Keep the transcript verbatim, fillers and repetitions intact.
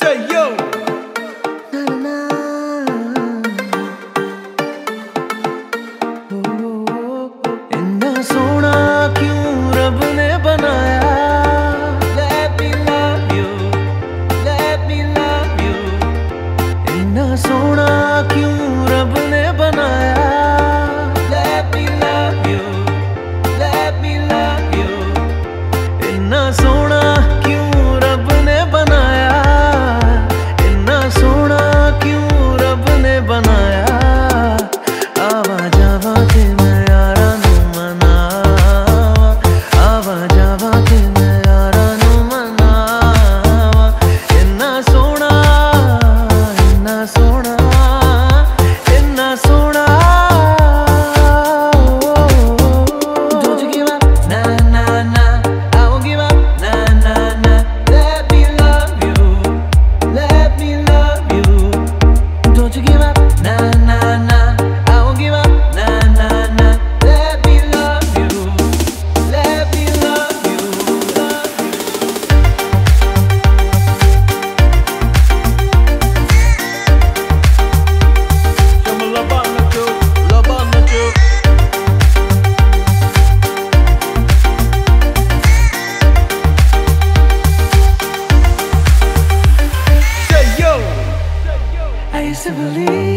Say yo. इन्ना सोना क्यों रब ने बनाया Let me love you, let me love you इन्ना सोना क्यों रब ने बनाया Let me love you, let me love you इन्ना सोना क्यों रब ने बनाया इन्ना सोना क्यों रब ने बनाया आवा जावा के मैं यारा नू मनावा आवा जावा के मैं यारा नू मनावा इन्ना सोना इन्ना सोना इन्ना सोना Don't you give up, nah nah nah I won't give up, nah nah nah Let me love you, let me love you Don't you give up, nah nah nah I won't give up, nah nah nah Let me love you, let me love you, love you Chama labana cho, labana cho. Say yo. I used to believe